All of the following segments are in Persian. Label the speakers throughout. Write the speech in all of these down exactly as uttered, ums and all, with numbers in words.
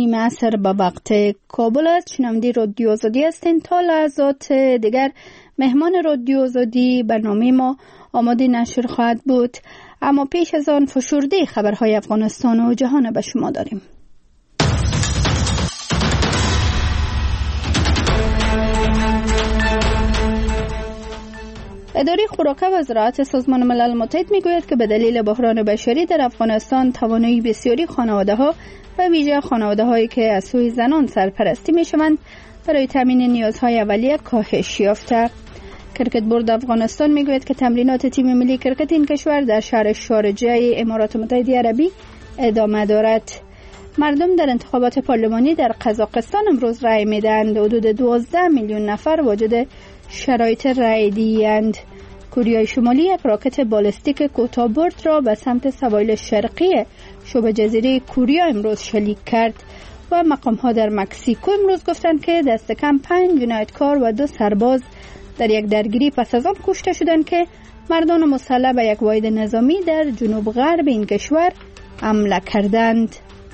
Speaker 1: نیم عصر به وقت کابل است. شنونده رادیو آزادی هستین. تا لحظات دیگر مهمان رادیو آزادی برنامه ما آماده نشر خواهد بود، اما پیش از آن فشرده خبرهای افغانستان و جهان به شما داریم. اداره خوراک و زراعت سازمان ملل متحد میگوید که به دلیل بحران بشری در افغانستان توانایی بسیاری خانواده‌ها و ویژه خانواده‌هایی که از سوی زنان سرپرستی میشوند برای تامین نیازهای اولیه کاهش یافته. کرکت بورد افغانستان میگوید که تمرینات تیم ملی کرکت این کشور در شهر شارجه امارات متحده عربی ادامه دارد. مردم در انتخابات پارلمانی در قزاقستان امروز رای میدهند. حدود دوازده میلیون نفر واجد شرایط رای دهند. کره شمالی یک راکت بالستیک کوتاه‌برد را به سمت سواحل شرقی شبه جزیره کره امروز شلیک کرد و مقام‌ها در مکزیکو امروز گفتند که دست کم پنج جنایتکار و دو سرباز در یک درگیری پس از آن کشته شدند که مردان مسلح به یک واحد نظامی در جنوب غرب این کشور حمله کردند.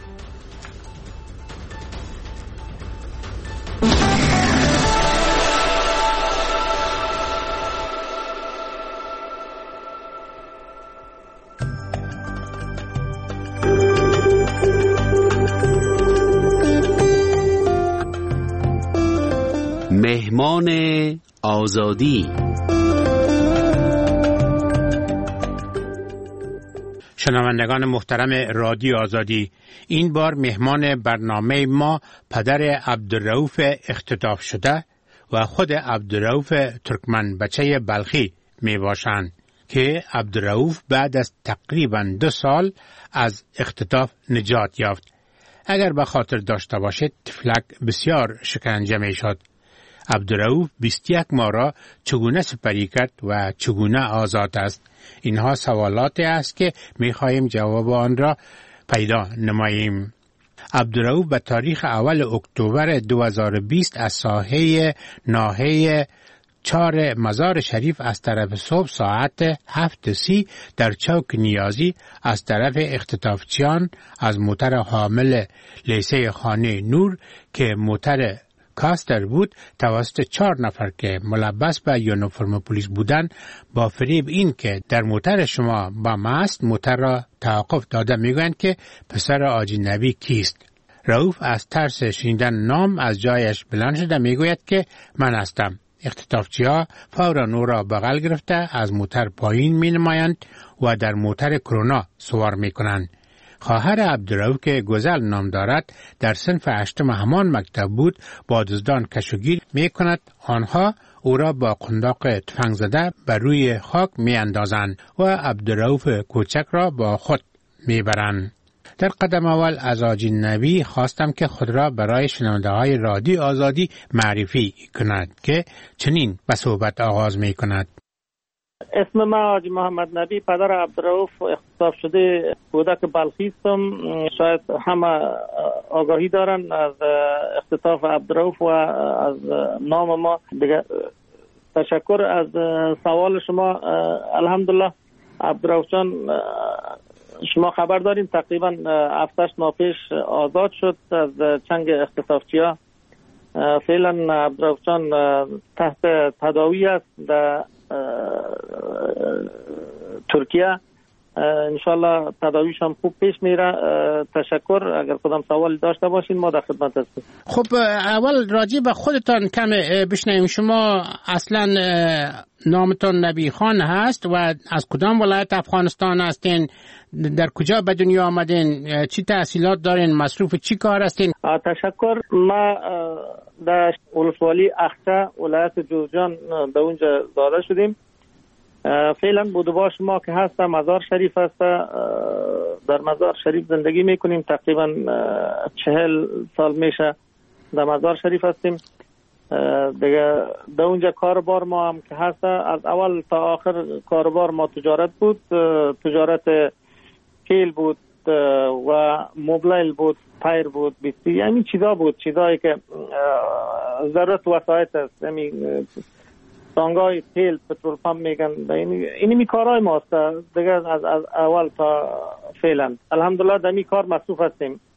Speaker 2: مهمان آزادی.
Speaker 3: شنوندگان محترم رادیو آزادی، این بار مهمان برنامه ما پدر عبدالرؤوف اختطاف شده و خود عبدالرؤوف ترکمن بچه بلخی می باشند که عبدالرؤوف بعد از تقریبا دو سال از اختطاف نجات یافت. اگر به خاطر داشته باشید طفلک بسیار شکنجه می شد. عبدالرؤوف بیست و یک ماه را چگونه سپری کرد و چگونه آزاد است؟ اینها سوالاتی است که می خواهیم جواب آن را پیدا نماییم. عبدالرؤوف به تاریخ اول اکتبر دو هزار و بیست از ساحه ناحیه چهار مزار شریف از طرف صبح ساعت هفت سی در چوک نیازی از طرف اختطافچیان از موتر حامل لیسه خانه نور که موتر کاستر بود توسط چهار نفر که ملبس به یونیفرم پلیس بودند با فریب این که در موتر شما با ماست موتر را توقف داده میگویند که پسر حاجی نبی کیست. رؤوف از ترس شنیدن نام از جایش بلند شده میگوید که من هستم. اختطافچی‌ها فورا او را بغل گرفته از موتر پایین می نمایند و در موتر کرونا سوار می کنند. خواهر عبدالرؤوف که گزل نام دارد در صنف هشتم همان مکتب بود با دزدان کشوگیر می کند. آنها او را با قنداق تفنگ زده بر روی خاک می اندازند و عبدالرؤوف کوچک را با خود می برند. در قدم اول از حاجی نبی خواستم که خود را برای شنونده های رادیو آزادی معرفی کند که چنین به صحبت آغاز می کند.
Speaker 4: اسم من حاجی محمد نبی، پدر عبدالرؤوف اختطاف شده کودک بلخی هستم. شاید همه آگاهی دارن از اختطاف عبدالرؤوف و از نام ما دیگه. تشکر از سوال شما. الحمدلله عبدالرؤوف جان شما خبر دارین تقریبا هفتش ماه پیش آزاد شد از چنگ اختطافچی‌ها. فعلا عبدالرؤوف جان تحت تداوی است در ترکیه. انشالله تداویش هم خوب پیش میره. تشکر. اگر کدام سوال داشته باشین ما در خدمت هستیم.
Speaker 3: خب اول راجع به خودتان کم بشنویم. شما اصلا نامتان نبی خان هست و از کدام ولایت افغانستان هستین؟ در کجا به دنیا آمدین؟ چی تحصیلات دارین؟ مصروف چی کار هستین؟
Speaker 4: تشکر. ما در ولسوالی اخته ولایت جوزجان به اونجا زاده شدیم. فعلا بودباش ما که هست مزار شریف هست. در مزار شریف زندگی میکنیم. تقریبا چهل سال میشه در مزار شریف هستیم. دیگه در اونجا کاربار ما هم که هست از اول تا آخر کاربار ما تجارت بود. تجارت کیل بود و موبایل بود، تایر بود، بیستی، یعنی چیزا بود، چیزایی که ضرورت وسایت است. یعنی تانگای تیل پترول پمپ میگن. یعنی اینی می کارهای ماست دیگه از, از اول تا فعلا. الحمدلله در می کار مصروف هستیم.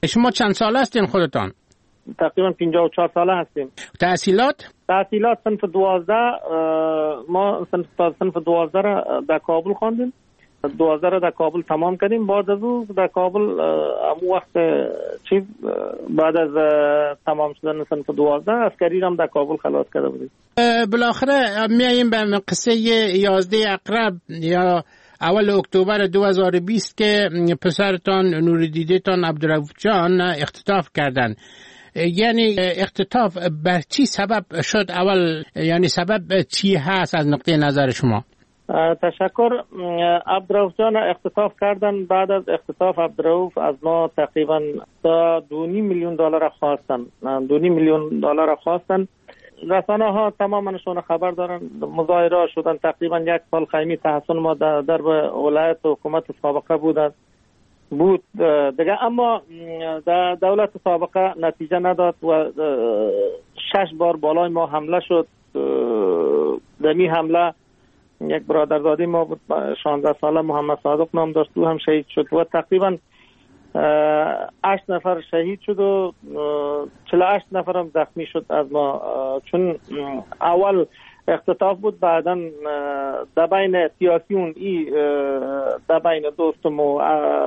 Speaker 3: شما چند سال هستین خودتان؟
Speaker 4: تقریبا پنجاه و چهار ساله هستیم.
Speaker 3: تحصیلات؟
Speaker 4: تحصیلات صنف دوازده، ما صنف صنف دوازده را در کابل خواندیم. دوازده را در کابل تمام کردیم. بعد از او در کابل امو وقت چیز بعد از تمام شدن صنف دوازده عسکری را هم در کابل خلاص کرده بودیم.
Speaker 3: بالاخره میاییم به قصه یازده اقرب یا اول اکتبر دو هزار و بیست که پسرتان نوردیدتان عبدالرؤوف جان اختطاف کردن. یعنی اختطاف بر چی سبب شد؟ اول یعنی سبب چی هست از نقطه نظر شما؟
Speaker 4: تشکر. عبدالرؤوف جان اختطاف کردن. بعد از اختطاف عبدالرؤوف از ما تقریبا دو نیم میلیون دلار خواستن. دو نیم میلیون دلار خواستن. رسانه ها تمامشون خبر دارن. مظاهره شدن. تقریبا یک سال خیمی تحصن ما در در ولایت و حکومت سابقه بود بود دیگه، اما در دولت سابقه نتیجه نداد و شش بار بالای ما حمله شد. دمی حمله یک برادرزاده ما بود شانزده ساله محمد صادق نام داشت، او هم شهید شد و تقریبا هشت نفر شهید شد و چهل و هشت نفر هم زخمی شد از ما، چون اول اختطاف بود، بعدا در بین سیاسیون ای در بین دوستم و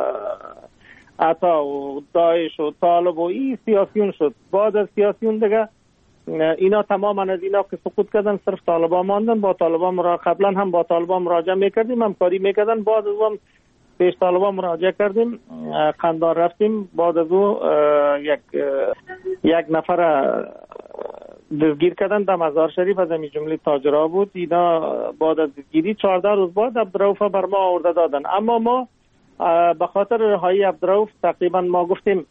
Speaker 4: عطا و داعش و طالب و ای سیاسیون شد. بعد از سیاسیون دیگه اینا تماما از اینا که سقوط کردن صرف طالبان ماندن. با طالبان مرا قبلا هم با طالبان مراجعه میکردیم، همکاری میکردن. بعد از اون پیش طالبان مراجعه کردیم، قندار رفتیم. بعد از او یک یک نفر دستگیر کردن در مزار شریف، از همین جمله تاجرها بود. اینا بعد از دستگیری چهارده روز بعد عبدالرؤوف بر ما آورده دادن. اما ما به خاطر رهایی عبدالرؤوف تقریبا ما گفتیم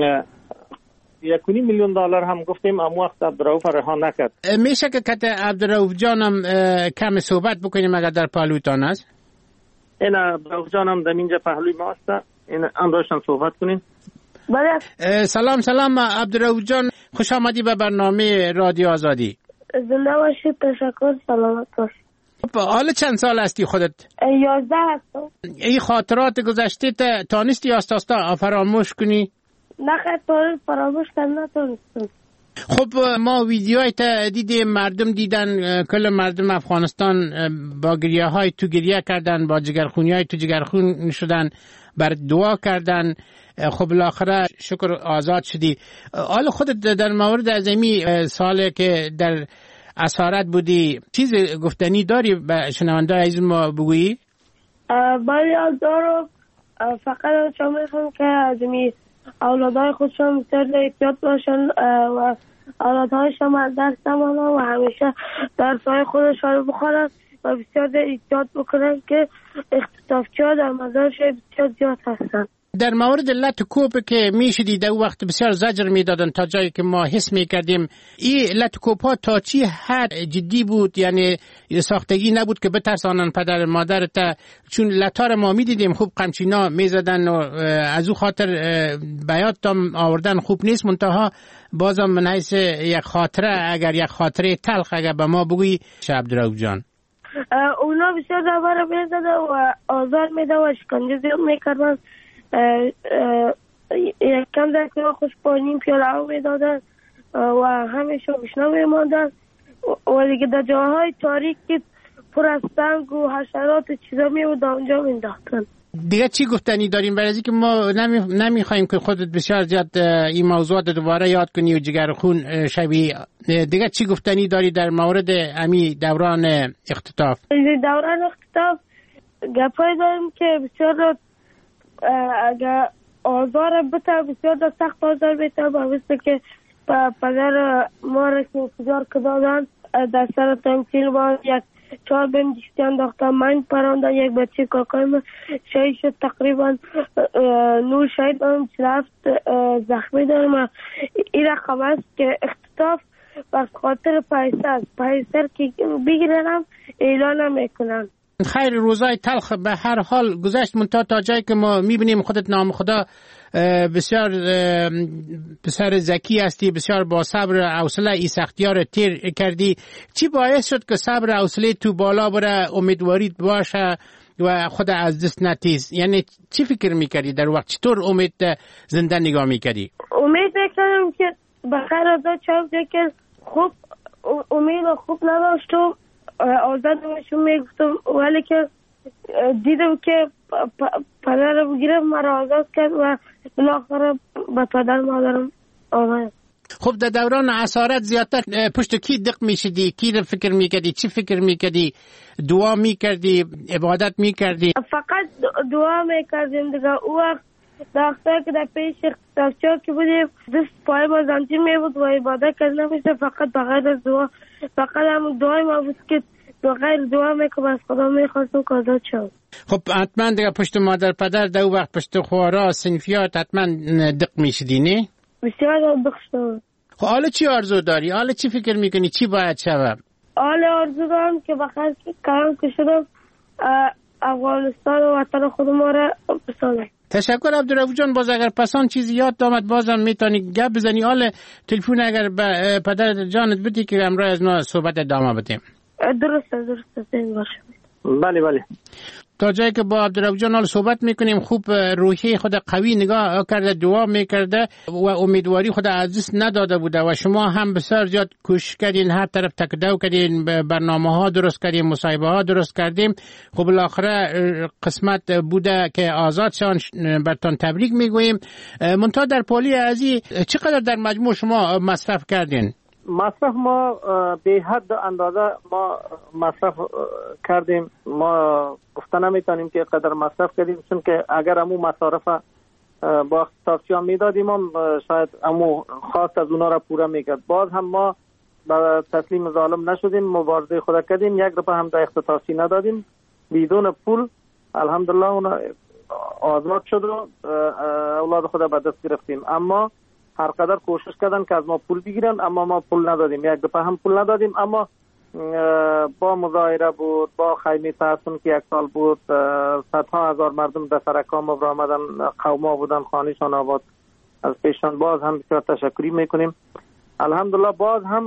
Speaker 4: یک و نیم میلیون دلار هم گفتیم، اما وقت عبدالرؤوف رها نکرد.
Speaker 3: میشه که کت عبدالرؤوف جانم کم صحبت بکنیم اگر در پهلویتان است؟
Speaker 4: این عبدالرؤوف جانم در اینجا پهلوی ما است. این امروزشان صحبت کنیم.
Speaker 5: بله.
Speaker 3: سلام سلام عبدالرؤوف جان، خوش آمدی به برنامه رادیو آزادی.
Speaker 5: زنده باشید. تشکر. سلامت باشید.
Speaker 3: حالا چند سال هستی خودت؟
Speaker 5: یازده هستم.
Speaker 3: این خاطرات گذشته تانستی آستا آستا فراموش کنی؟
Speaker 5: نه خیلی فراموش کردن نتونستم.
Speaker 3: خب ما ویدیوهای تا دیدیم، مردم دیدن، کل مردم افغانستان با گریه های تو گریه کردن، با جگرخونی های تو جگرخون شدن، بر دعا کردن. خب بالاخره شکر آزاد شدی. حالا خودت در مورد از این سالی که در اسارت بودی چیز گفتنی داری به شنونده عزیز ما بگویی؟
Speaker 5: بله دارم. فقط چون میخوام که از این اولادهای خودشون بسیار احتیاط باشن و اولادهایشون از درس نمانن و همیشه درسهای خودشون رو بخورن و بسیار احتیاط بکنن که اختطافچی ها در مزار شریف بسیار زیاد هستن.
Speaker 3: در مورد لط کوب که میشدی در وقت بسیار زجر میدادن تا جایی که ما حس میکردیم. این لط کوب ها تا چی حد جدی بود؟ یعنی ساختگی نبود که بترسانن پدر مادر تا، چون لطار ما میدیدیم خوب قمچینا میزدن و از او خاطر بیات هم آوردن خوب نیست. منتها بازم من حیث یک خاطره، اگر یک خاطره تلخ اگر به ما بگویی عبدالرؤوف جان.
Speaker 5: اونا بسیار دوباره میزدن و آزار میدن و شکنجه زیاد میکردن. یک کم در که خوش پانیم پیاله ها میدادن و همیشه بشنا میماندن و دیگه در جاهای تاریک که پر از سنگ و حشرات چیزا میبود اونجا مینداختن.
Speaker 3: دیگه چی گفتنی داریم؟ برای که ما نمی نمیخوایم که خودت بسیار زیاد این موضوعات دوباره یاد کنی و جگر خون شوی. دیگه چی گفتنی داری در مورد امی دوران اختطاف؟
Speaker 5: دوران اختطاف گپای داریم که بسیار اگر آزار بتا بسیار در سخت آزار بیتا با مثل که پدر ما را که انتظار کدادن در سر تمثیل با یک چهار بهم دیستی انداختن، من پراندن، یک بچه کاکای من شهید شد. تقریبا نور شهید دارم، چلفت زخمی دارم. این رقم است که اختطاف بس خاطر پیسه است. پیسه که بگیرنم اعلانم میکنن.
Speaker 3: خیر، روزای تلخ به هر حال گذشت، منتها تا جایی که ما میبینیم خودت نام خدا بسیار بسیار ذکی هستی، بسیار با صبر حوصله ای سختیار تیر کردی. چی باعث شد که صبر حوصله تو بالا بره، امیدواریت باشه و خود از دست ندید. یعنی چی فکر میکردی در وقت؟ چطور امید زنده نگاه میکردی؟
Speaker 5: امید میکردم که بخیر آزاد شد، که خوب امید خوب نداشت و آزاد باشم میگفتم، ولی که دیدم که پدر بگیرم مرا آزاد کرد و بالاخره به پدر مادرم آمد.
Speaker 3: خب در دوران اسارت زیادتر پشت کی دق میشدی؟ کی رو فکر میکردی؟ چی فکر میکردی؟ دعا میکردی؟ عبادت میکردی؟
Speaker 5: فقط دعا میکردیم دیگه. او وقت دختر که در پیش دکتر که بودیم دست پای ما زنجیر میبود و عبادت کرد نمیشه، فقط بغیر از دعا، فقط هم دعای ما بود که بغیر دعا میکنم از خدا میخواستم که آزاد شد.
Speaker 3: خب حتما دیگه پشت مادر پدر در وقت پشت خوارا صنفیات حتما دق میشدی نه؟
Speaker 5: بسیار دق شد.
Speaker 3: خب حالا چی آرزو داری؟ حالا چی فکر میکنی؟ چی باید شود؟
Speaker 5: حالا آرزو دارم که بخیر کارم که شدم افغانستان و وطن خود ما را بسازم.
Speaker 3: تشکر عبدالرؤوف جان. باز اگر پسان چیزی یاد آمد بازم میتونی گپ بزنی. حالا تلفن اگر به پدر جانت بدی که امروز از ما صحبت ادامه بدیم.
Speaker 5: درسته درسته زنگ باشه.
Speaker 4: بله بله.
Speaker 3: تا جایی که با عبدالرؤوف جان حال صحبت میکنیم، خوب روحی خود قوی نگاه کرده، دعا میکرده و امیدواری خود از دست نداده بوده و شما هم بسیار زیاد کوشش کردین، هر طرف تکدو کردین، برنامه ها درست کردین، مصاحبه ها درست کردیم. خب بالاخره قسمت بوده که آزاد شان. برتان تبریک میگوییم. منتها در پالی ازی چقدر در مجموع شما مصرف کردین؟
Speaker 4: مصرف ما به حد اندازه ما مصرف کردیم. ما گفته نمیتونیم که قدر مصرف کردیم، چون که اگر امو مصارف با اختصاصیان میدادیم هم شاید امو خواست از اونا را پورا میکرد. باز هم ما با تسلیم ظالم نشدیم، مبارزه خود کردیم، یک روپیه هم در اختصاصی ندادیم، بدون پول الحمدلله اونا آزاد شد و اولاد خود به دست گرفتیم. اما هر قدر کوشش کردن که از ما پول بگیرن، اما ما پول ندادیم، یک دفعه هم پول ندادیم. اما با مظاهره بود، با خیمه تحسن که یک سال بود، صدها هزار مردم در سرکام را آمدن، قوما بودن، خانهشان آباد از پیشان. باز هم بسیار تشکری میکنیم. الحمدلله باز هم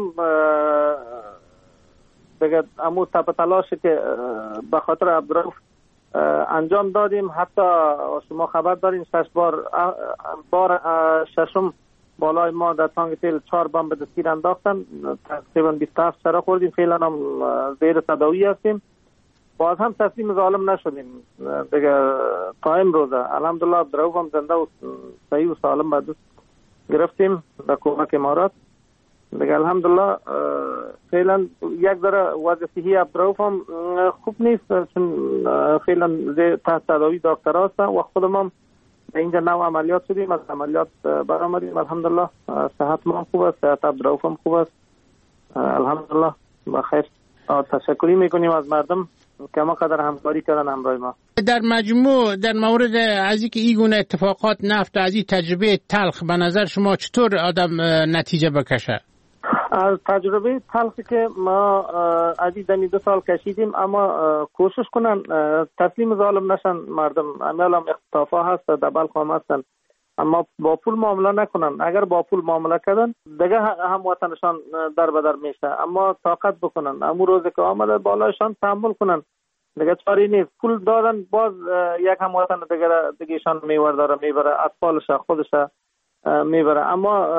Speaker 4: دیگه امو تپ تلاش که به خاطر عبدالرؤوف انجام دادیم. حتی شما خبر دارین شش بار بار ششم بالای ما در تانگ تیل چهار بمب به دستگیر انداختن، تقریبا بیست و هفت سره خوردیم، فعلا هم زیر تداوی هستیم. باز هم تسلیم ظالم نشدیم دیگه تا امروزه. الحمدلله عبدالرؤوف هم زنده و صحیح و سالم به دست گرفتیم به کمک امارات دیگه. الحمدلله فعلا یک ذره وضع صحی عبدالرؤوف هم خوب نیست، چون فعلا تحت تداوی دکتر هستن و خودم هم اینجا نو عملیات شدیم، از عملیات برآمدیم. الحمدلله صحت ما خوب است، صحت عبدالرؤوف هم خوب است الحمدلله بخیر. تشکری میکنیم از مردم که ما قدر همکاری کردن همراه ما.
Speaker 3: در مجموع در مورد از اینکه این گونه اتفاقات نفت از این تجربه تلخ به نظر شما چطور آدم نتیجه بکشه؟
Speaker 4: از تجربه تلخی که ما از این دو سال کشیدیم، اما کوشش کنن تسلیم ظالم نشن مردم. عمل هم اختطافا هست، در بلخ هم هستن، اما با پول معامله نکنن. اگر با پول معامله کردن دیگه هم وطنشان در بدر میشه، اما طاقت بکنن. امو روزی که آمده بالایشان تحمل کنن دیگه، چاری نیست. پول دادن باز یک هم وطن دیگه دیگهشان میور داره میبره، اطفالش خودش میبره. اما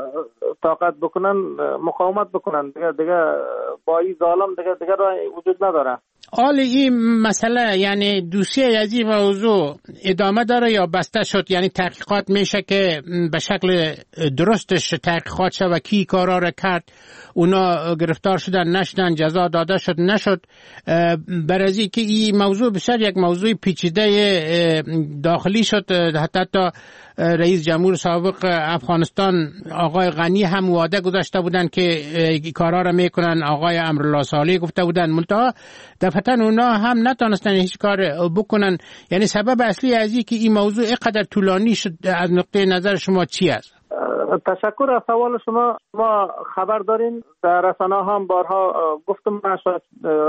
Speaker 4: طاقت بکنن، مقاومت بکنن دیگه دیگه با این ظالم دیگه دیگه راه وجود نداره.
Speaker 3: حال این مسئله یعنی دوسیه از این موضوع ادامه داره یا بسته شد؟ یعنی تحقیقات میشه که به شکل درستش تحقیقات شد و کی کارا را کرد، اونا گرفتار شدن نشدن، جزا داده شد نشد. برای که این موضوع بسیار یک موضوع پیچیده داخلی شد. حتی تا رئیس جمهور سابق افغانستان آقای غنی هم وعده گذاشته بودن که کارا را میکنن، آقای امرالله صالح گفته بودن، منتها دفعتا اونا هم نتونستن هیچ کار بکنن. یعنی سبب اصلی از این که این موضوع اینقدر طولانی شد از نقطه نظر شما چی است؟
Speaker 4: تشکر از سوال شما. ما خبر داریم، در رسانه هم بارها گفتم، شاید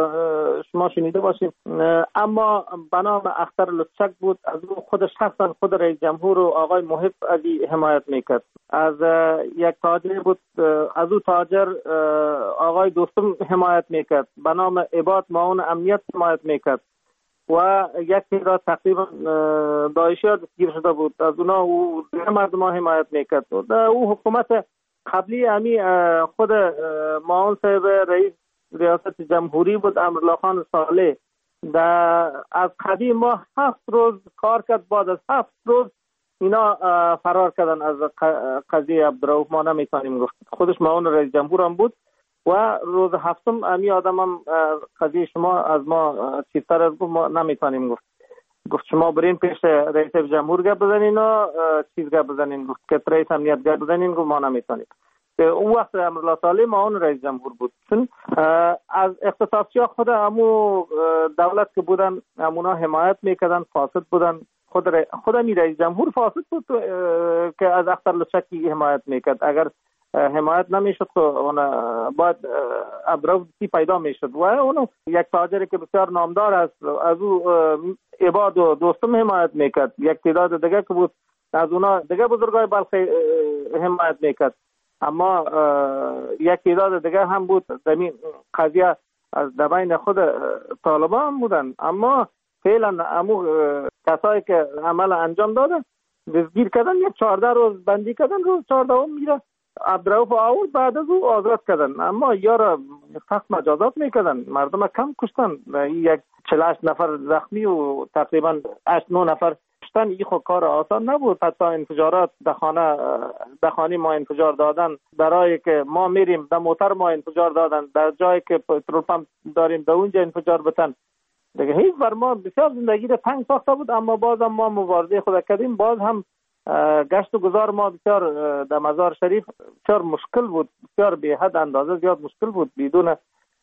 Speaker 4: شما شنیده باشید، اما به نام اختر لطچک بود. از او خود شخصا خود رئیس جمهور و آقای محب علی حمایت میکرد. از یک تاجر بود، از او تاجر آقای دوستم حمایت میکرد. به نام عباد معاون امنیت حمایت میکرد. و یک تعداد تقریبا داعشی ها دستگیر شده بود. از اونا او مردم ها حمایت میکرد. او حکومت قبلی امی خود معاون صاحب رئیس ریاست جمهوری بود، امرالله خان صالح. از قدیم ما هفت روز کار کرد، بعد از هفت روز اینا فرار کردن از قضیه عبدالرؤوف. ما نمیتونیم گفت، خودش معاون رئیس جمهور هم بود و روز هفتم امی آدم هم قضیه شما از ما چیزتر از گفت، ما نمیتونیم گفت. گفت شما برین پیش رئیس جمهور گپ بزنین و چیز گپ بزنین. گفت که رئیس امنیت گپ بزنین. گفت ما نمیتونیم. اون وقت امرالله صالح معاون رئیس جمهور بود. چون از اختصاصی ها خود امو دولت که بودن امونا حمایت میکردن، فاسد بودن. خود ر... خود امی رئیس جمهور فاسد بود که از اختر لچکی حمایت میکرد. اگر حمایت نمیشد که اون باید عبدالرؤوف پیدا میشد. و اون یک تاجری که بسیار نامدار است، از او عباد و دوستم حمایت میکرد. یک تعداد دیگه که بود از اونا دیگه بزرگای بلخ حمایت میکرد. اما یک تعداد دیگه هم بود زمین قضیه از دبین خود طالبان هم بودن. اما فعلا امو کسایی که عمل انجام دادن دستگیر کردن، یک چهارده روز بندی کردن، روز چهارده هم میره عبدالرؤوف آورد، بعد از او آزاد کردن. اما یارا سخت مجازات میکردن، مردم کم کشتن. یک چهل و هشت نفر زخمی و تقریبا هشت نه نفر کشتن. این خود کار آسان نبود. حتی انفجارات در خانه در خانه ما انفجار دادن، برای که ما میریم در موتر ما انفجار دادن، در جایی که پترول پمپ داریم در اونجا انفجار بتن. دیگه هیچ بر ما بسیار زندگی را تنگ ساخته بود. اما باز هم ما مبارزه خود کردیم. باز هم گشت و گذار ما بسیار در مزار شریف بسیار مشکل بود، بسیار به حد اندازه زیاد مشکل بود. بدون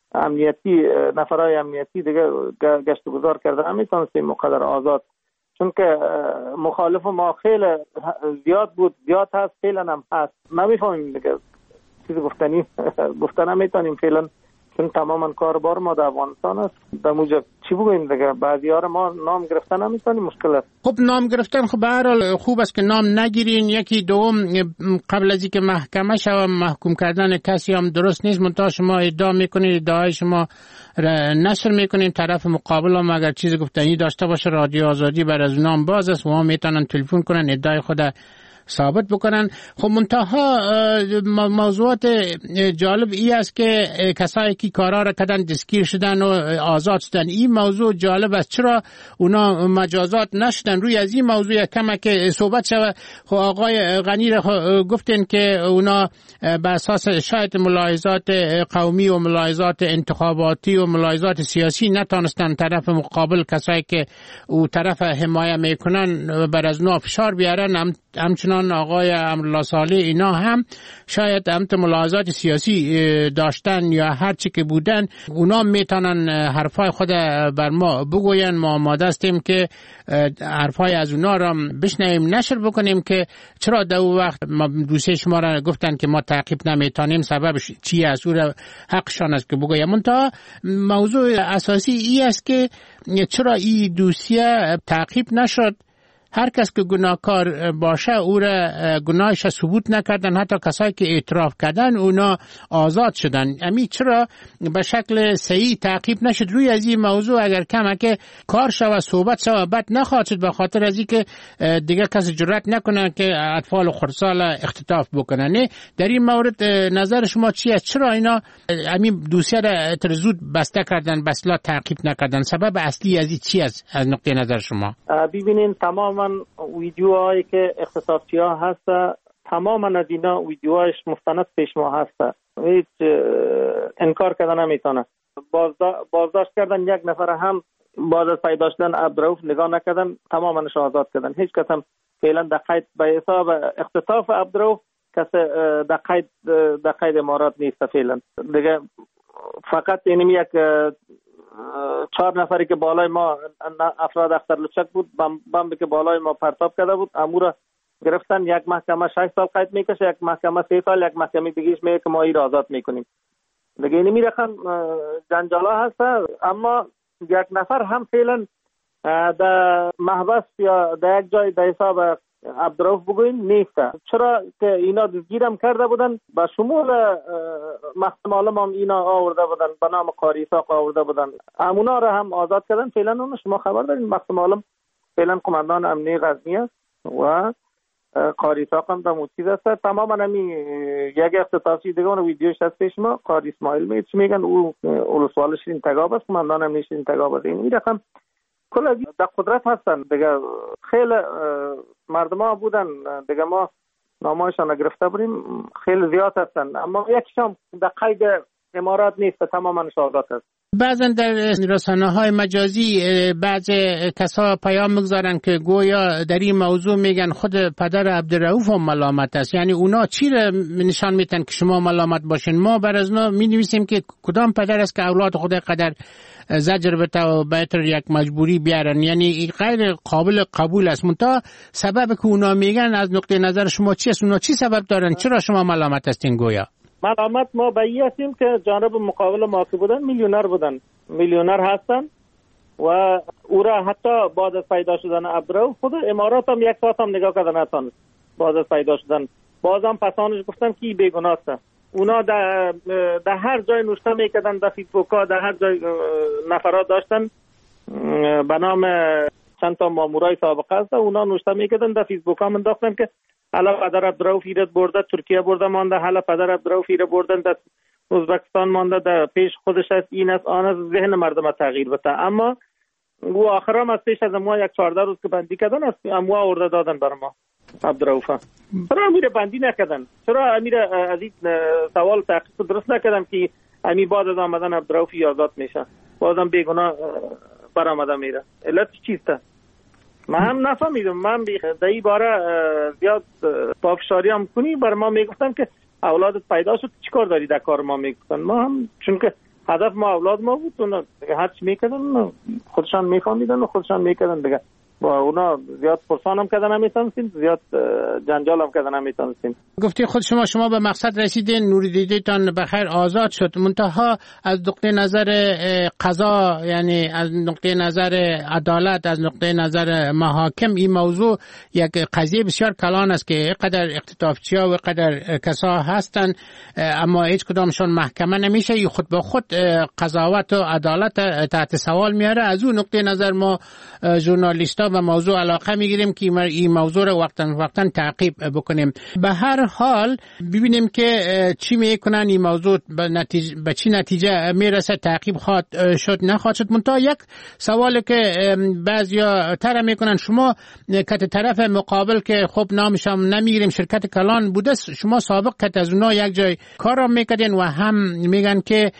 Speaker 4: امنیتی نفرای امنیتی دیگه گشت و گذار کرده نمیتونستیم مقدر آزاد، چون که مخالف ما خیلی زیاد بود، زیاد هست، فعلا هم هست. نمیفهمیم دیگه چیز گفتنی گفتن نمیتونیم فعلا، چون تماما کاربار ما در افغانستان است. در موجب چی بگوییم دیگه، بعضی ها ما نام گرفتن نمیتونیم، مشکل است.
Speaker 3: خب نام گرفتن خب به هر حال خوب است که نام نگیرین. یکی دوم قبل از اینکه محکمه شود محکوم کردن کسی هم درست نیست. منتها شما ادعا میکنید، ادعای شما نشر میکنین، طرف مقابل هم اگر چیز گفتنی داشته باشه رادیو آزادی بر از نام باز است و هم میتونن تلفن کنن ادعای خود ثابت بکنن. خب منتها موضوعات جالب ای است که کسایی که کارا را کردن دستگیر شدن و آزاد شدن. این موضوع جالب است، چرا اونا مجازات نشدن؟ روی از این موضوع کم که صحبت شود. خب آقای غنی را گفتن که اونا به اساس شاید ملاحظات قومی و ملاحظات انتخاباتی و ملاحظات سیاسی نتونستن طرف مقابل، کسایی که او طرف حمایت میکنن، بر از نو فشار بیارن. هم همچنان آقای امرالله صالح اینا هم شاید همت ملاحظات سیاسی داشتن یا هر چی که بودن، اونا میتونن حرفای خود بر ما بگوین. ما آماده هستیم که حرفای از اونا را بشنویم، نشر بکنیم که چرا در اون وقت دوسته شما را گفتن که ما تعقیب نمیتونیم، سببش چی است، او را حقشان است که بگویم. منتها موضوع اساسی ای است که چرا این دوسیه تعقیب نشد. هر کس که گناهکار باشه او را گناهش ثبوت نکردن، حتی کسایی که اعتراف کردن اونا آزاد شدن. امی چرا به شکل صحیح تعقیب نشد؟ روی از این موضوع اگر کم که کار شود، صحبت شود، بد نخواهد شد، به خاطر از اینکه دیگه کسی جرئت نکنه که اطفال خردسال اختطاف بکنه. نه در این مورد نظر شما چی است؟ چرا اینا امی دوسیه را زود بسته کردن، بسلا تعقیب نکردن؟ سبب اصلی از این چی است از نقطه نظر شما؟
Speaker 4: ببینین تمام ویدیوهایی که اختصاصی ها هست، تماما از اینا ویدیوهایش مستند پیش ما هست، هیچ انکار کردن نمیتونه. بازداشت کردن یک نفر هم بعد از پیدا شدن عبدالرؤوف نگاه نکردن، تماماش آزاد کردن. هیچ کس هم فعلا در قید به حساب اختطاف عبدالرؤوف کس در قید در قید امارات نیست فعلا دیگه. فقط اینم یک چهار نفری که بالای ما افراد اختر لچک بود، بمبی که بالای ما پرتاب کرده بود، امور گرفتن. یک محکمه شش سال قید میکشه، یک محکمه سه سال، یک محکمه دیگهش میگه که ما این را آزاد میکنیم دیگه. اینی میرخن جنجالا هست. اما یک نفر هم فعلا در محبس یا در یک جای در حساب عبدالرؤوف بگوییم نیست. چرا که اینا دزگیرم کرده بودن، به شمول مقسم عالم هم اینا آورده بودن، به نام قاری اسحاق آورده بودن، همونا را هم آزاد کردن. فعلا اون شما خبر دارین مقسم عالم فعلا قماندان امنیه غزنی است و قاری اسحاق هم در موچیز است. تماما همین یک اختطافی دیگه اون ویدیوش هست پیش ما. قاری اسماعیل میگه چی میگن، او ولسوالی شیرین تگاب است، قماندان امنیه شیرین تگاب است. این رقم کل در قدرت هستن دیگه. خیلی مردم ها بودن دیگه، ما نامایشان گرفته بودیم، خیلی زیاد هستن، اما یکیشان در قید امارات نیست، تماما شهادت است.
Speaker 3: بعضا در رسانه‌های مجازی بعض کسا پیام میگذارن که گویا در این موضوع میگن خود پدر عبدالرؤوف هم ملامت است. یعنی اونا چی را نشان میتن که شما ملامت باشین؟ ما بر از اونا مینویسیم که کدام پدر است که اولاد خود قدر زجر بده و بهتر یک مجبوری بیارن. یعنی غیر قابل قبول است. منتها سبب که اونا میگن از نقطه نظر شما چی است؟ اونا چی سبب دارن؟ چرا شما ملامت هستین گویا؟
Speaker 4: ملامت ما به این هستیم که جانب مقابل ما که بودن میلیونر بودن، میلیونر هستن و او را حتی بعد از پیدا شدن عبدالرؤوف خود امارات هم یک ساعت هم نگاه کردن نتانست. بعد از پیدا شدن بازم پسانش گفتن که بیگناه است. اونا در در هر جای نوشته میکردن، در فیسبوک ها در هر جای نفرات داشتن به نام چند تا مامورای سابقه است، اونا نوشته میکردن در فیسبوک ها منداختن که حالا پدر عبدالرؤوف ایراد برده ترکیه برده مانده، حالا پدر عبدالرؤوف ایراد بردن در ازبکستان مانده، در پیش خودش است، این است آن است. ذهن مردم تغییر بده. اما او آخرام از پیش از ما یک چهارده روز که بندی کردن است، اموا آورده دادن بر ما عبدالرؤوف. چرا امیر بندی نکردن؟ چرا امیر از این سوال تحقیق درست نکردن که امیر بعد از آمدن عبدالرؤوف آزاد میشه، بازم بیگناه برآمده میره؟ علت چیست؟ من هم نفهمیدم. من در این باره زیاد پافشاری هم کنی بر ما میگفتن که اولادت پیدا شد چیکار داری در کار ما میگفتن. ما هم چون که هدف ما اولاد ما بود، اونا هر چی میکردن خودشان میفهمیدن و خودشان میکردن دیگه. با اونا زیاد پرسان هم کردن نمیتونستیم، زیاد جنجال هم کردن نمیتونستیم.
Speaker 3: گفتی خود شما شما به مقصد رسیدین، نوری دیدیتان بخیر آزاد شد. منتها از نقطه نظر قضا، یعنی از نقطه نظر عدالت، از نقطه نظر محاکم، این موضوع یک قضیه بسیار کلان است که قدر اختطافچی‌ها و قدر کسا هستن اما هیچ کدامشون محکمه نمیشه. ای خود به خود قضاوت و عدالت تحت سوال میاره. از اون نقطه نظر ما ژورنالیست‌ها و موضوع علاقه میگیریم که این موضوع رو وقتا وقتا تعقیب بکنیم. به هر حال ببینیم که چی میکنن این موضوع به نتیجه به چی نتیجه میرسه، تعقیب خواهد شد نخواهد شد. منتها یک سوالی که بعضیا طرح میکنن، شما که طرف مقابل که خب نامش هم نمیگیریم شرکت کلان بوده، شما سابق که از اونها یک جای کار را میکردین و هم میگن که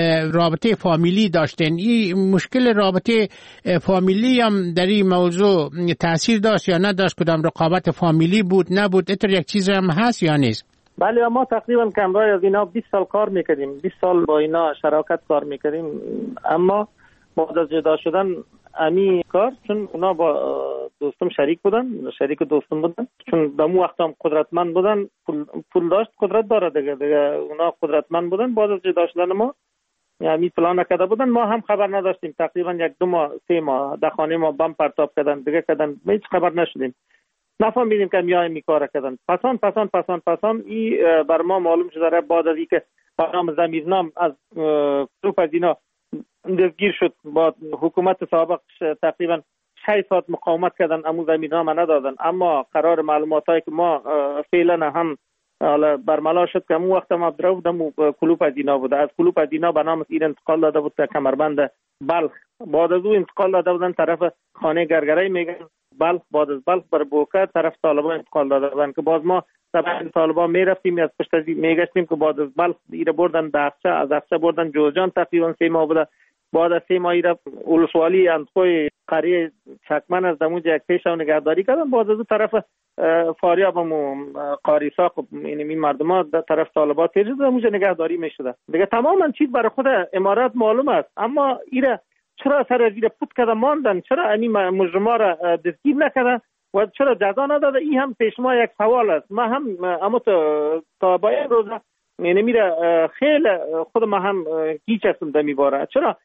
Speaker 3: رابطه فامیلی داشتین. این مشکل رابطه فامیلی هم در این موضوع تاثیر داشت یا نداشت؟ کدام رقابت فامیلی بود نبود؟ اتر یک چیز هم هست یا نیست؟
Speaker 4: بله، ما تقریبا کمرای از اینا بیست سال کار میکردیم، بیست سال با اینا شراکت کار میکردیم. اما بعد از جدا شدن امی کار، چون اونا با دوستم شریک بودن، شریک دوستم بودن، چون دمو وقت هم قدرتمند بودن، پول, پول داشت، قدرت داره دیگه دیگه اونا قدرتمند بودن. بعد از جدا شدن ما یعنی پلان نکرده بودن، ما هم خبر نداشتیم. تقریبا یک دو ماه سه ماه در خانه ما بم پرتاب کردن دیگه کردن، هیچ خبر نشدیم، نفهمیدیم که میای می کار کردن. پسان پسان پسان پسان ای بر ما معلوم شده. بعد از اینکه برنامه ضمیرنام از گروپ از اینا دستگیر شد، با حکومت سابق تقریبا شش ساعت مقاومت کردن، امو ضمیرنامه ندادن. اما قرار معلوماتایی که ما فعلا هم حالا برملا شد که امو وقت ما عبدالرؤوف دمو کلوپ از اینا بوده، از کلوپ از اینا به نام ایر انتقال داده بود تا کمربند بلخ. بعد از او انتقال داده بودن طرف خانه گرگرای میگن بلخ. بعد از بلخ بر بوکا طرف طالبان انتقال داده بودن که باز ما طبعا طالبان میرفتیم از پشت از میگشتیم که بعد از بلخ ایره بردن دهقچه، از دهقچه بردن جوزجان. تقریبا سه ماه بوده. بعد از سه ماه ایره اولسوالی اندخوی قریه چکمن از دموج یک پیش و نگهداری کردن. بعد از او طرف فاریاب و قاری اسحاق، یعنی این مردم ها در طرف طالبات تیر شده، دموج نگهداری میشده دیگه. تماما چیز برای خود امارات معلوم است. اما ایره چرا سر ایره پوت کرده ماندن؟ چرا این مجرما را دستگیر نکرده و چرا جزا نداده؟ این هم پیش ما یک سوال است. ما هم اما تا با این روزه یعنی میره خیلی خود ما هم گیج هستم در میباره. چرا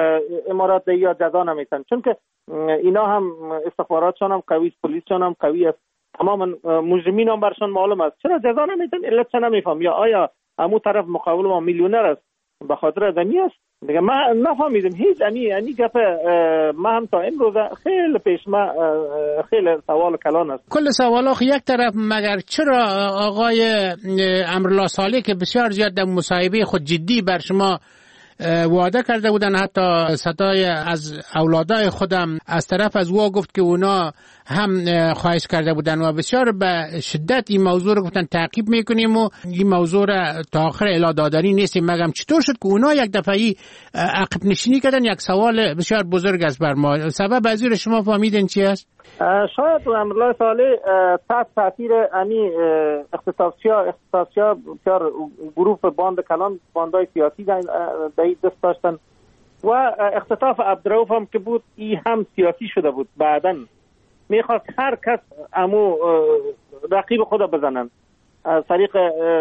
Speaker 4: امارات یا جزا نمیتن؟ چون که اینا هم استخباراتشان هم قوی است، پلیسشان هم قوی است، تماما مجرمین هم برشان معلوم است. چرا جزا نمیدن؟ علت چه نمیفهم. یا آیا امو طرف مقابل ما میلیونر است به خاطر ادمی است؟ دیگه ما نفهمیدم هیچ. امی امی گپ ما هم تا امروز خیلی پیش ما خیلی سوال کلان است.
Speaker 3: کل سوال آخه یک طرف، مگر چرا آقای امرالله صالح که بسیار زیاد در مصاحبه خود جدی بر شما وعده کرده بودن، حتی صدای از اولادای خودم از طرف از او گفت که اونا هم خواهش کرده بودن و بسیار به شدت این موضوع رو گفتن تعقیب میکنیم و این موضوع را تا آخر اعلام دادنی نیستیم. مگم چطور شد که اونا یک دفعی عقب نشینی کردن؟ یک سوال بسیار بزرگ است بر ما. سبب از این شما فهمیدین چی است؟
Speaker 4: شاید امرالله صالح تحت تاثیر امی اختصاصیا اختصاصیا بسیار گروه باند کلان، باندای سیاسی در دست داشتن و اختطاف عبدالرؤوف هم که بود ای هم سیاسی شده بود. بعدن میخواست هر کس امو رقیب خود بزنن. از طریق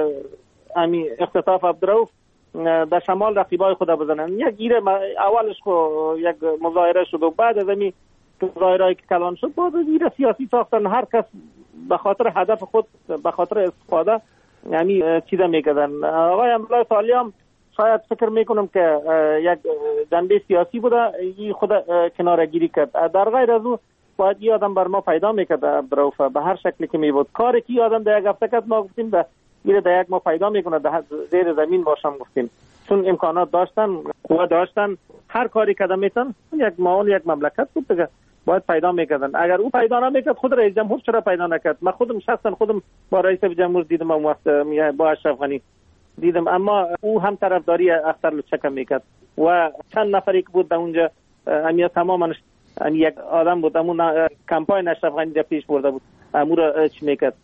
Speaker 4: امی اختطاف عبدالرؤوف در شمال رقیبای خود بزنن. یک گیره اولش خو یک مظاهره شد و بعد از امی مظاهرهایی که کلان شد باز گیره سیاسی ساختن. هر کس به خاطر هدف خود، به خاطر استفاده یعنی چیزا میکردن. آقای امرالله صالح هم شاید فکر میکنم که یک جنبه سیاسی بوده، این خود کنارگیری کرد. در غیر از او باید این آدم بر ما پیدا میکرد عبدالرؤوف به هر شکلی که میبود. کاری که این آدم در یک هفته کرد ما گفتیم به این در یک ما پیدا میکنه در زیر زمین باشم گفتیم، چون امکانات داشتن، قوه داشتن، هر کاری کردن میتن. یک معاون یک مملکت بود دیگه، باید پیدا میکردن. اگر او پیدا نمیکرد خود رئیس جمهور چرا پیدا نکرد؟ من خودم شخصا خودم با رئیس جمهور دیدم، اون وقت با اشرف غنی دیدم، اما او هم طرفداری اختر لچک میکرد و چند نفری که بود در اونجا امیا تماما یک آدم بود، امون کمپاین اشرف غنی در پیش برده بود، امو را چی میکرد؟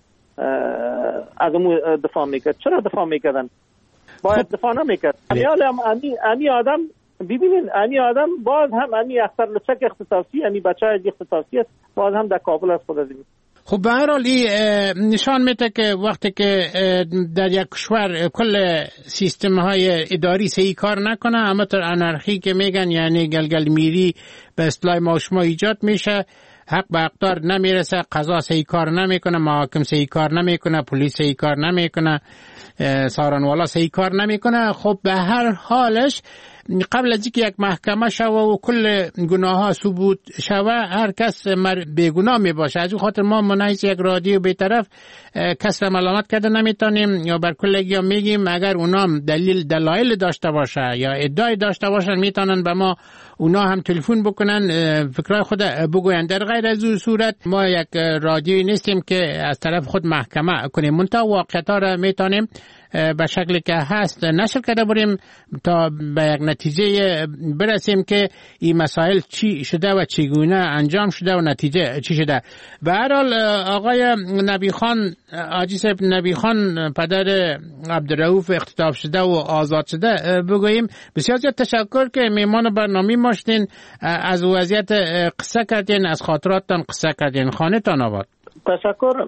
Speaker 4: از امو دفاع میکرد. چرا دفاع میکردن؟ باید دفاع نمیکرد. امی امی آدم ببینین، امی آدم باز هم امی اختر لچک اختصاصی، امی بچه های اختصاصی است، باز هم در کابل است. خود از این
Speaker 3: خب به هر حال نشان میده که وقتی که در یک کشور کل سیستم های اداری صحیح کار نکنه، اما تر انارخی که میگن یعنی گلگل میری به اصطلاح ما شما ایجاد میشه، حق به اقدار نمیرسه، قضا صحیح کار نمیکنه، محاکم صحیح کار نمیکنه، پلیس صحیح کار نمیکنه، سارنوالا صحیح کار نمیکنه. خب به هر حالش قبل از اینکه یک محکمه شوه و کل گناه ها ثبوت شوه هر کس بیگناه می باشه. از اون خاطر ما منحیث یک رادیو بی‌طرف کس را ملامت کرده نمیتونیم یا بر کلگی ها میگیم اگر اونام دلیل دلایل داشته باشه یا ادعای داشته باشن میتونن به ما اونا هم تلفن بکنن فکرای خود بگوین. در غیر از اون صورت ما یک رادیویی نیستیم که از طرف خود محکمه کنیم، منتها واقعیت ها را میتونیم به شکلی که هست نشر کرده بریم تا به یک نتیجه برسیم که این مسائل چی شده و چگونه انجام شده و نتیجه چی شده. به هر حال آقای نبی خان، حاجی صاحب نبی خان پدر عبدالرؤوف اختطاف شده و آزاد شده، بگوییم بسیار زیاد تشکر که میمان برنامه ما شدین، از وضعیت قصه کردین، از خاطراتتان قصه کردین. خانه تان آباد.
Speaker 4: تشکر.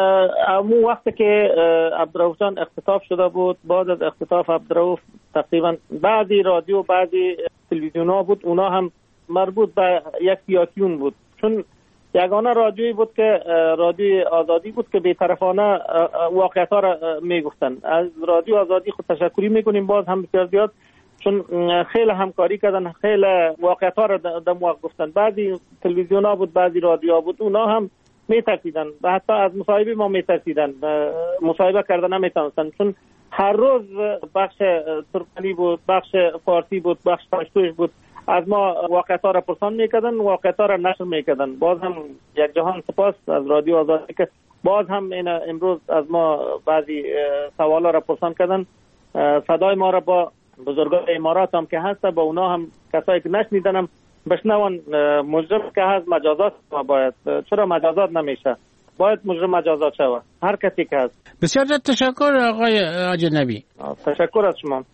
Speaker 4: امو وقتی که عبدالرؤوف جان اختطاف شده بود، بعد از اختطاف عبدالرؤوف تقریبا بعضی رادیو بعضی تلویزیون ها بود، اونا هم مربوط به یک سیاسیون بود، چون یگانه رادیویی بود که رادیو آزادی بود که بی‌طرفانه واقعیت ها را میگفتن. از رادیو آزادی خود تشکری میکنیم باز هم بسیار زیاد، چون خیلی همکاری کردن، خیلی واقعیت ها را در موقع گفتن. بعضی تلویزیون ها بود، بعضی رادیو ها بود، اونا هم میترسیدن و حتی از مصاحبه ما میترسیدن، مصاحبه کردن نمیتونستن، چون هر روز بخش ترکمنی بود، بخش فارسی بود، بخش پشتوش بود، از ما واقعیت ها را پرسان میکردن، واقعیت ها را نشر میکردن. باز هم یک جهان سپاس از رادیو آزادی که باز هم این امروز از ما بعضی سوالا را پرسان کردن، صدای ما را با بزرگان امارات هم که هست با اونا هم کسایی که نشنیدن هم بشنون. مجرم که هست مجازات باید، چرا مجازات نمیشه؟ باید مجرم مجازات شوه هر کسی که هست.
Speaker 3: بسیار تشکر آقای اجنبی.
Speaker 4: تشکر از شما.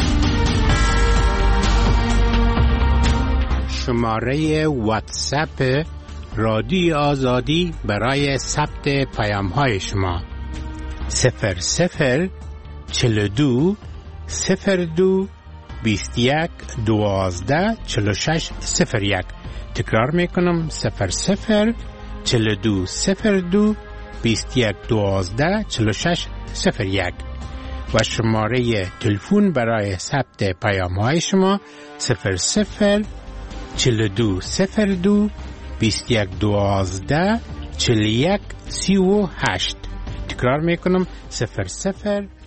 Speaker 3: شماره واتساپ رادیو آزادی برای ثبت پیام های شما صفر صفر چهل و دو صفر دو بیست و یک دوازده چهل و شش صفر یک. تکرار میکنم صفر صفر چهل و دو صفر دو بیست و یک دوازده چهل و شش صفر یک و شماره تلفن برای ثبت پیام های شما صفر صفر چهل و دو صفر دو بیست و یک دوازده چهل و یک سی و هشت. تکرار میکنم صفر صفر